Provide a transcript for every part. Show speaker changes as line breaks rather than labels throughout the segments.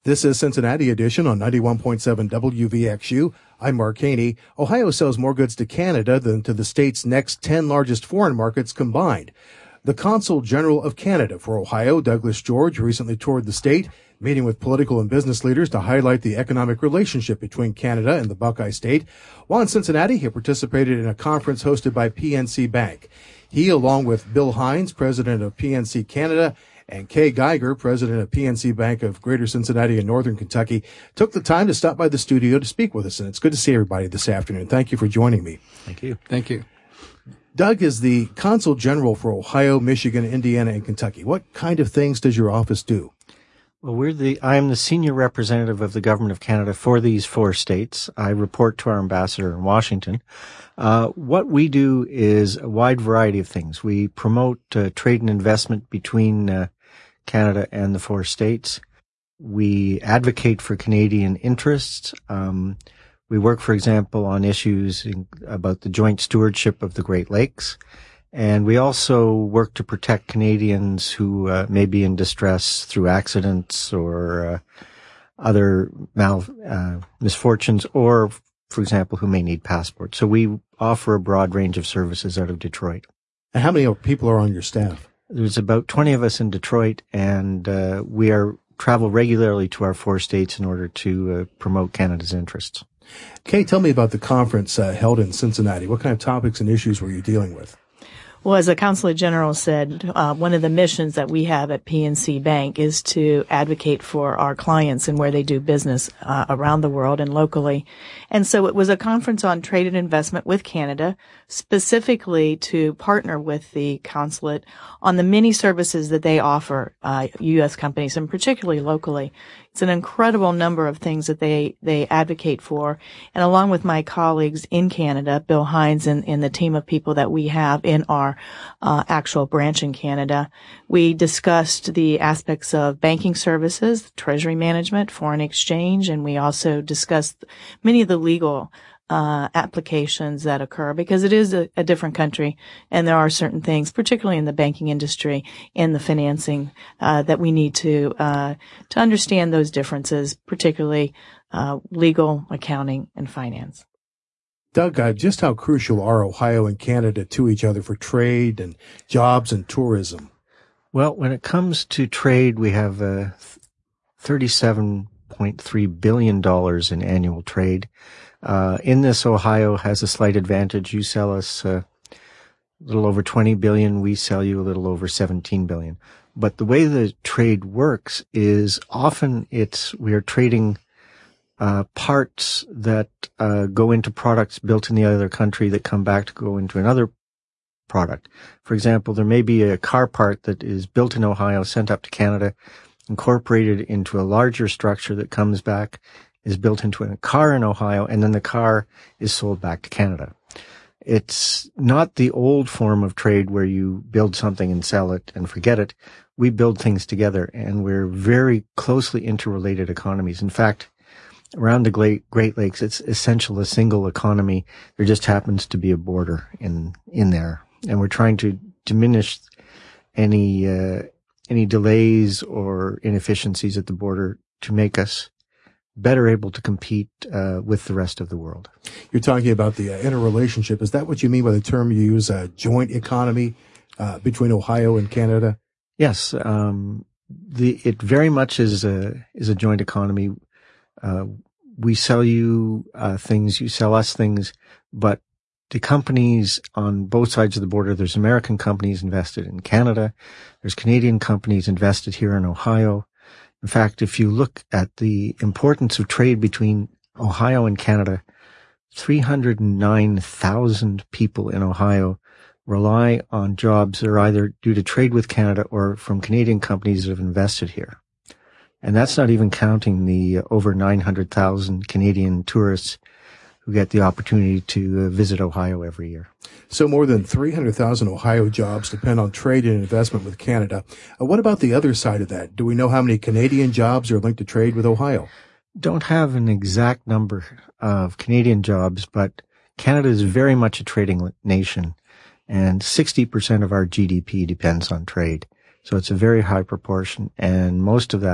This is Cincinnati Edition on 91.7 WVXU. I'm Mark Haney. Ohio sells more goods to Canada than to the state's next 10 largest foreign markets combined. The Consul General of Canada for Ohio, Douglas George, recently toured the state, meeting with political and business leaders to highlight the economic relationship between Canada and the Buckeye State. While in Cincinnati, he participated in a conference hosted by PNC Bank. He, along with Bill Hines, president of PNC Canada, and Kay Geiger, president of PNC Bank of Greater Cincinnati and Northern Kentucky, took the time to stop by the studio to speak with us. And it's good to see everybody this afternoon. Thank you for joining me.
Thank you.
Thank you.
Doug is the Consul General for Ohio, Michigan, Indiana, and Kentucky. What kind of things does your office do?
Well, I am the senior representative of the Government of Canada for these 4 states. I report to our ambassador in Washington. What we do is a wide variety of things. We promote trade and investment between Canada and the 4 states. We advocate for Canadian interests. We work, for example, on issues about the joint stewardship of the Great Lakes. And we also work to protect Canadians who may be in distress through accidents or other misfortunes, or, for example, who may need passports. So we offer a broad range of services out of Detroit.
And how many people are on your staff?
There's about 20 of us in Detroit, and we travel regularly to our 4 states in order to promote Canada's interests.
Kay, tell me about the conference held in Cincinnati. What kind of topics and issues were you dealing with?
Well, as the Consulate General said, one of the missions that we have at PNC Bank is to advocate for our clients and where they do business around the world and locally. And so it was a conference on trade and investment with Canada, specifically to partner with the consulate on the many services that they offer U.S. companies, and particularly locally. It's an incredible number of things that they advocate for. And along with my colleagues in Canada, Bill Hines and the team of people that we have in our actual branch in Canada, we discussed the aspects of banking services, treasury management, foreign exchange, and we also discussed many of the legal applications that occur, because it is a different country, and there are certain things, particularly in the banking industry and the financing, that we need to understand those differences, particularly legal, accounting, and finance.
Doug, just how crucial are Ohio and Canada to each other for trade and jobs and tourism?
Well, when it comes to trade, we have $37.3 billion in annual trade. In this, Ohio has a slight advantage. You sell us a little over 20 billion. We sell you a little over 17 billion. But the way the trade works is often we are trading parts that go into products built in the other country that come back to go into another product. For example, there may be a car part that is built in Ohio, sent up to Canada, incorporated into a larger structure that comes back, is built into a car in Ohio, and then the car is sold back to Canada. It's not the old form of trade where you build something and sell it and forget it. We build things together, and we're very closely interrelated economies. In fact, around the Great Lakes, it's essential a single economy. There just happens to be a border in there, and we're trying to diminish any delays or inefficiencies at the border to make us better able to compete with the rest of the world.
You're talking about the interrelationship. Is that what you mean by the term you use, joint economy between Ohio and Canada?
Yes, it very much is a joint economy. We sell you things, you sell us things, but the companies on both sides of the border, there's American companies invested in Canada, there's Canadian companies invested here in Ohio. In fact, if you look at the importance of trade between Ohio and Canada, 309,000 people in Ohio rely on jobs that are either due to trade with Canada or from Canadian companies that have invested here. And that's not even counting the over 900,000 Canadian tourists who get the opportunity to visit Ohio every year.
So more than 300,000 Ohio jobs depend on trade and investment with Canada. What about the other side of that? Do we know how many Canadian jobs are linked to trade with Ohio?
Don't have an exact number of Canadian jobs, but Canada is very much a trading nation, and 60% of our GDP depends on trade. So it's a very high proportion, and most of that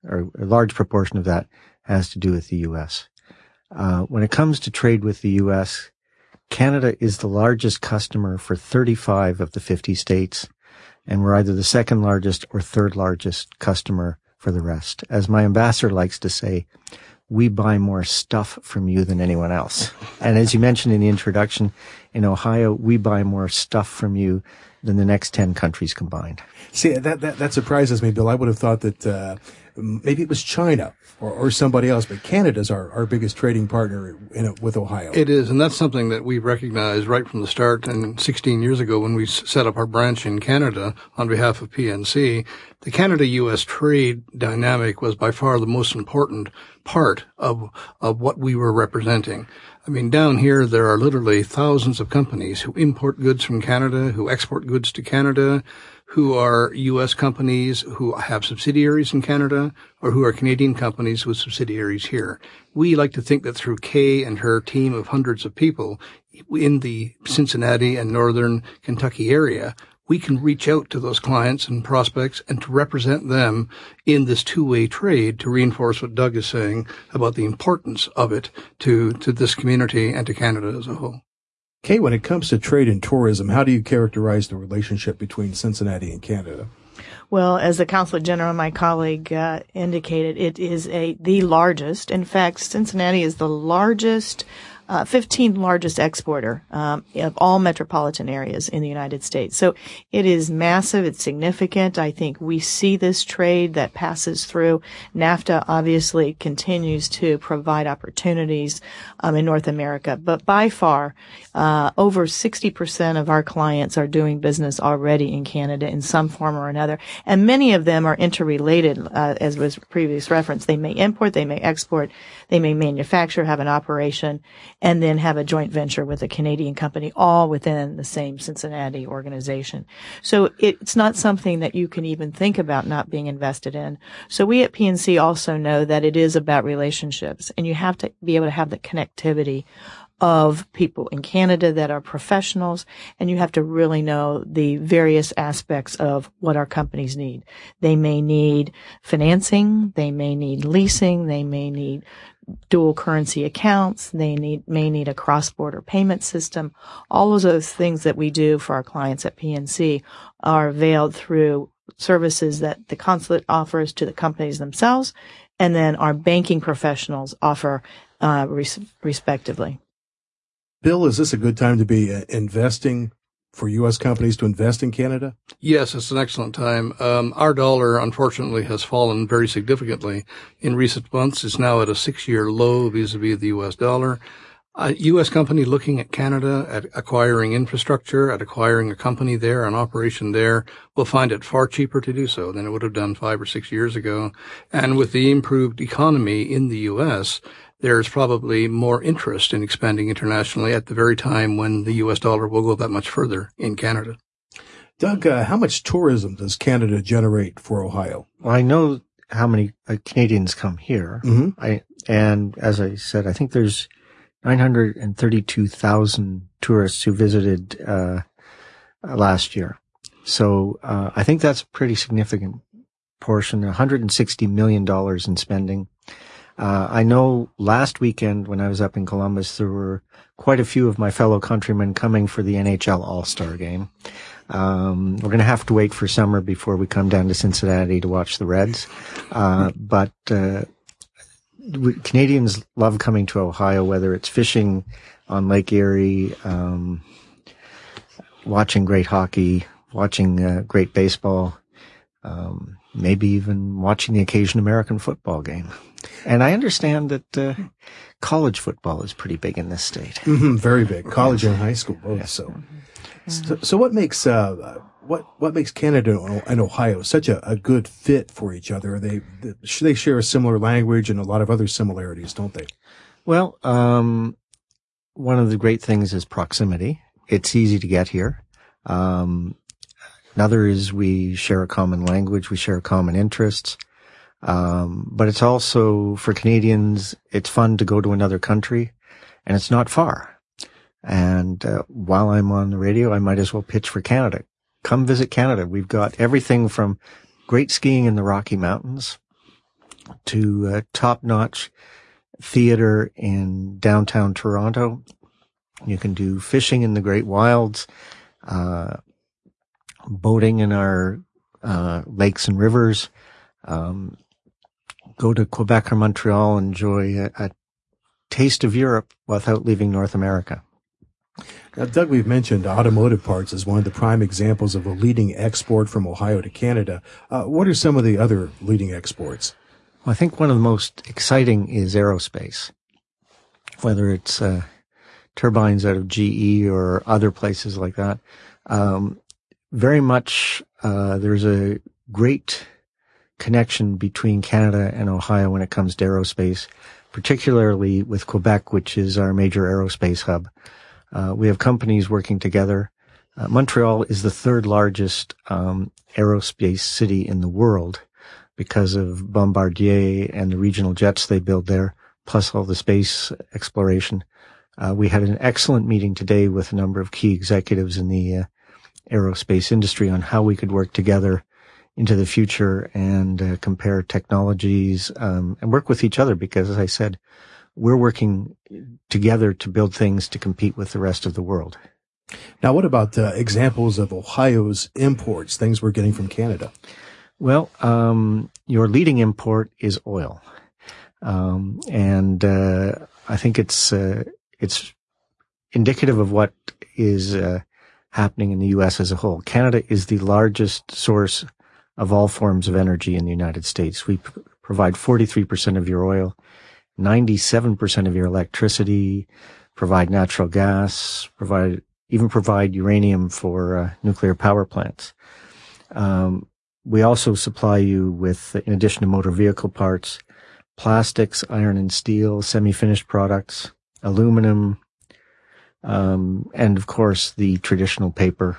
or a large proportion of that has to do with the U.S. When it comes to trade with the U.S., Canada is the largest customer for 35 of the 50 states, and we're either the second largest or third largest customer for the rest. As my ambassador likes to say, we buy more stuff from you than anyone else. And as you mentioned in the introduction, in Ohio, we buy more stuff from you than the next 10 countries combined.
See, that surprises me, Bill. I would have thought that maybe it was China or somebody else, but Canada's our biggest trading partner with Ohio.
It is, and that's something that we recognized right from the start. And 16 years ago, when we set up our branch in Canada on behalf of PNC, the Canada-U.S. trade dynamic was by far the most important part of what we were representing. I mean, down here, there are literally thousands of companies who import goods from Canada, who export goods to Canada, who are U.S. companies who have subsidiaries in Canada, or who are Canadian companies with subsidiaries here. We like to think that through Kay and her team of hundreds of people in the Cincinnati and northern Kentucky area, we can reach out to those clients and prospects and to represent them in this two-way trade to reinforce what Doug is saying about the importance of it to this community and to Canada as a whole.
Kay, when it comes to trade and tourism, how do you characterize the relationship between Cincinnati and Canada?
Well, as the Consulate General, my colleague indicated, it is the largest. In fact, Cincinnati is the largest 15th largest exporter of all metropolitan areas in the United States. So it is massive. It's significant. I think we see this trade that passes through. NAFTA obviously continues to provide opportunities in North America. But by far, over 60% of our clients are doing business already in Canada in some form or another. And many of them are interrelated, as was previous reference. They may import, they may export, they may manufacture, have an operation, and then have a joint venture with a Canadian company, all within the same Cincinnati organization. So it's not something that you can even think about not being invested in. So we at PNC also know that it is about relationships, and you have to be able to have the connectivity of people in Canada that are professionals, and you have to really know the various aspects of what our companies need. They may need financing, they may need leasing, they may need dual currency accounts, they may need a cross-border payment system. All of those things that we do for our clients at PNC are veiled through services that the consulate offers to the companies themselves, and then our banking professionals offer respectively.
Bill, is this a good time to be investing for U.S. companies to invest in Canada?
Yes, it's an excellent time. Our dollar, unfortunately, has fallen very significantly in recent months. It's now at a 6-year low vis-a-vis the U.S. dollar. A U.S. company looking at Canada, at acquiring infrastructure, at acquiring a company there, an operation there, will find it far cheaper to do so than it would have done 5 or 6 years ago. And with the improved economy in the U.S., there's probably more interest in expanding internationally at the very time when the U.S. dollar will go that much further in Canada.
Doug, how much tourism does Canada generate for Ohio?
Well, I know how many Canadians come here.
Mm-hmm.
And as I said, I think there's 932,000 tourists who visited last year. So I think that's a pretty significant portion, $160 million in spending. I know last weekend when I was up in Columbus, there were quite a few of my fellow countrymen coming for the NHL All-Star game. We're going to have to wait for summer before we come down to Cincinnati to watch the Reds. But Canadians love coming to Ohio, whether it's fishing on Lake Erie, watching great hockey, watching great baseball, maybe even watching the occasional American football game. And I understand that college football is pretty big in this state.
Mm-hmm, very big. College and high school both.
Yeah.
So what makes what makes Canada and Ohio such a good fit for each other? They share a similar language and a lot of other similarities, don't they?
Well, one of the great things is proximity. It's easy to get here. Another is we share a common language. We share common interests. But it's also, for Canadians, it's fun to go to another country, and it's not far. And while I'm on the radio, I might as well pitch for Canada. Come visit Canada. We've got everything from great skiing in the Rocky Mountains to top-notch theater in downtown Toronto. You can do fishing in the Great Wilds, boating in our lakes and rivers, go to Quebec or Montreal, enjoy a taste of Europe without leaving North America.
Now, Doug, we've mentioned automotive parts as one of the prime examples of a leading export from Ohio to Canada. What are some of the other leading exports?
Well, I think one of the most exciting is aerospace, whether it's turbines out of GE or other places like that. Very much there's a great connection between Canada and Ohio when it comes to aerospace, particularly with Quebec, which is our major aerospace hub. We have companies working together. Montreal is the third largest aerospace city in the world because of Bombardier and the regional jets they build there, plus all the space exploration. We had an excellent meeting today with a number of key executives in the aerospace industry on how we could work together into the future and compare technologies and work with each other because, as I said, we're working together to build things to compete with the rest of the world.
Now, what about examples of Ohio's imports, things we're getting from Canada?
Well, your leading import is oil. And I think it's indicative of what is happening in the U.S. as a whole. Canada is the largest source of all forms of energy in the United States. We provide 43% of your oil, 97% of your electricity, provide natural gas, provide uranium for nuclear power plants. We also supply you with, in addition to motor vehicle parts, plastics, iron and steel, semi-finished products, aluminum, and of course the traditional paper.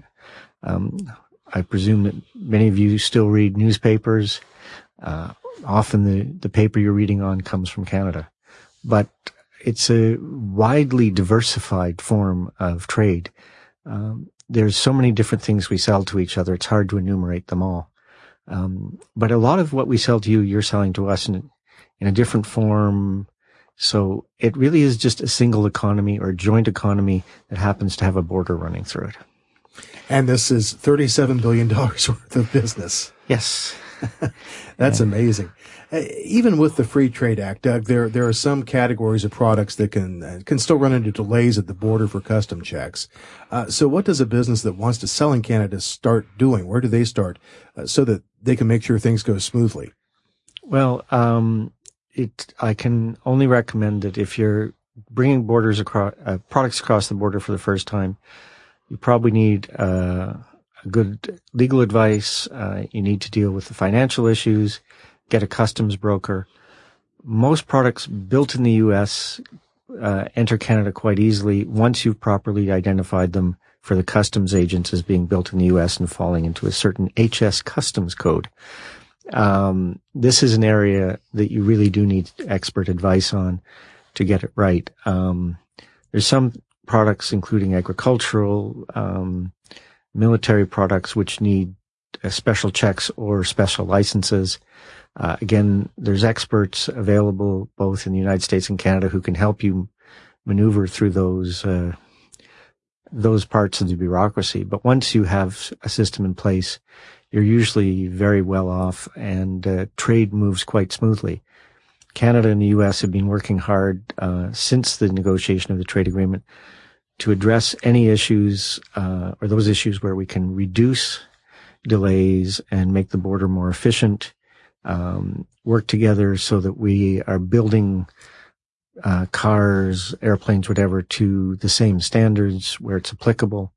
I presume that many of you still read newspapers. Often the paper you're reading on comes from Canada, but it's a widely diversified form of trade. There's so many different things we sell to each other. It's hard to enumerate them all. But a lot of what we sell to you, you're selling to us in a different form. So it really is just a single economy or a joint economy that happens to have a border running through it.
And this is $37 billion worth of business.
Yes.
That's amazing. Even with the Free Trade Act, Doug, there are some categories of products that can still run into delays at the border for custom checks. So what does a business that wants to sell in Canada start doing? Where do they start so that they can make sure things go smoothly?
Well, I can only recommend that if you're bringing products across the border for the first time, you probably need good legal advice. You need to deal with the financial issues, get a customs broker. Most products built in the U.S. Enter Canada quite easily once you've properly identified them for the customs agents as being built in the U.S. and falling into a certain HS customs code. This is an area that you really do need expert advice on to get it right. There's some products, including agricultural, military products, which need special checks or special licenses. Again, there's experts available both in the United States and Canada who can help you maneuver through those parts of the bureaucracy. But once you have a system in place, you're usually very well off and trade moves quite smoothly. Canada and the U.S. have been working hard since the negotiation of the trade agreement to address any issues or those issues where we can reduce delays and make the border more efficient, work together so that we are building cars, airplanes, whatever, to the same standards where it's applicable.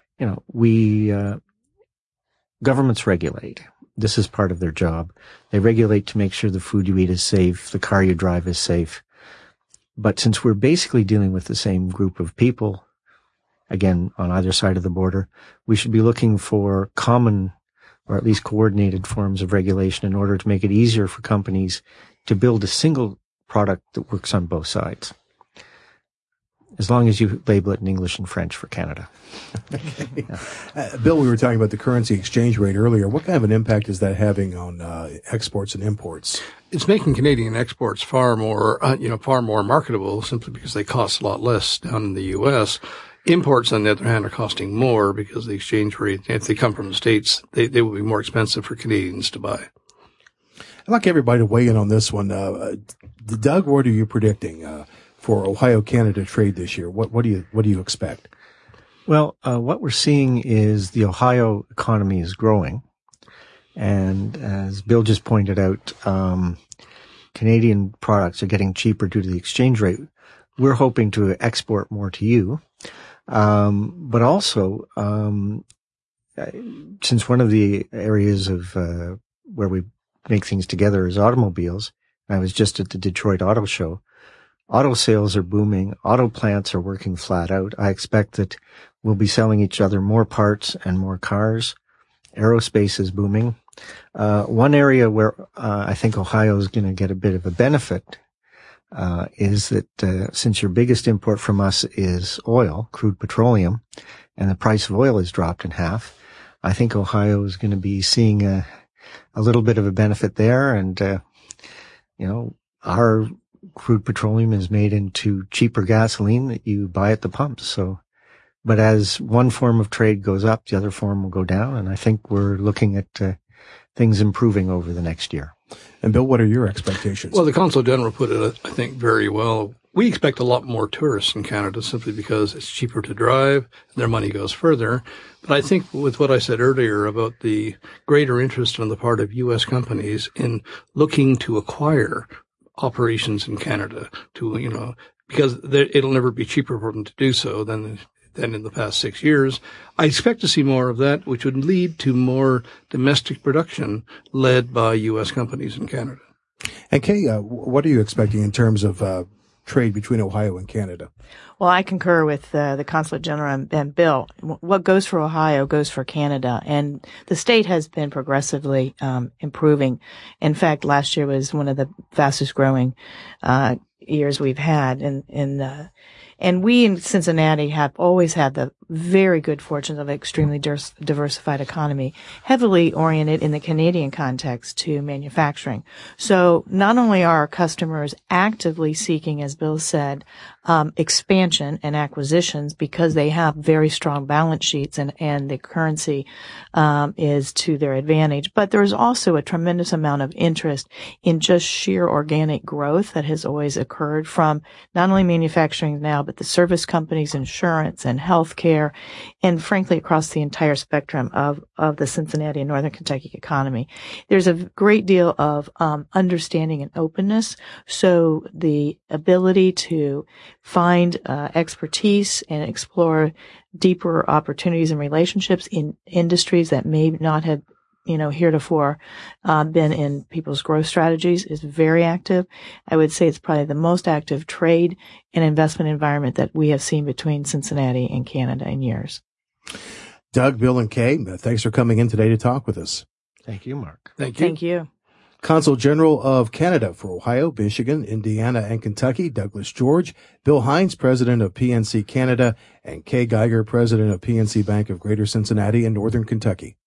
Governments regulate. This is part of their job. They regulate to make sure the food you eat is safe, the car you drive is safe. But since we're basically dealing with the same group of people, again, on either side of the border, we should be looking for common or at least coordinated forms of regulation in order to make it easier for companies to build a single product that works on both sides. as long as you label it in English and French for Canada.
Okay. Bill, we were talking about the currency exchange rate earlier. What kind of an impact is that having on exports and imports?
It's making Canadian exports far more marketable simply because they cost a lot less down in the U.S. Imports, on the other hand, are costing more because the exchange rate, if they come from the States, they will be more expensive for Canadians to buy.
I'd like everybody to weigh in on this one. Doug, what are you predicting for Ohio-Canada trade this year? What do you expect?
Well, what we're seeing is the Ohio economy is growing. And as Bill just pointed out, Canadian products are getting cheaper due to the exchange rate. We're hoping to export more to you. But also, since one of the areas of where we make things together is automobiles, I was just at the Detroit Auto Show. Auto sales are booming. Auto plants are working flat out. I expect that we'll be selling each other more parts and more cars. Aerospace is booming. One area where I think Ohio is going to get a bit of a benefit is that since your biggest import from us is oil, crude petroleum, and the price of oil has dropped in half, I think Ohio is going to be seeing a little bit of a benefit there. And, our crude petroleum is made into cheaper gasoline that you buy at the pumps. So, but as one form of trade goes up, the other form will go down. And I think we're looking at things improving over the next year.
And Bill, what are your expectations?
Well, the Consul General put it, I think, very well. We expect a lot more tourists in Canada simply because it's cheaper to drive, their money goes further. But I think with what I said earlier about the greater interest on the part of U.S. companies in looking to acquire operations in Canada because it'll never be cheaper for them to do so than in the past 6 years. I expect to see more of that, which would lead to more domestic production led by U.S. companies in Canada.
And Kay, what are you expecting in terms of trade between Ohio and Canada?
Well, I concur with the Consulate General and Bill. What goes for Ohio goes for Canada, and the state has been progressively improving. In fact, last year was one of the fastest growing years we've had, and we in Cincinnati have always had the very good fortune of an extremely diversified economy, heavily oriented in the Canadian context to manufacturing. So not only are our customers actively seeking, as Bill said, expansion and acquisitions because they have very strong balance sheets and the currency is to their advantage, but there's also a tremendous amount of interest in just sheer organic growth that has always occurred from not only manufacturing now, but the service companies, insurance, and healthcare, and frankly across the entire spectrum of the Cincinnati and Northern Kentucky economy. There's a great deal of understanding and openness, so the ability to find expertise and explore deeper opportunities and relationships in industries that may not have heretofore been in people's growth strategies is very active. I would say it's probably the most active trade and investment environment that we have seen between Cincinnati and Canada in years.
Doug, Bill, and Kay, thanks for coming in today to talk with us.
Thank you, Mark.
Thank you.
Thank you.
Consul General of Canada for Ohio, Michigan, Indiana, and Kentucky, Douglas George, Bill Hines, President of PNC Canada, and Kay Geiger, President of PNC Bank of Greater Cincinnati and Northern Kentucky.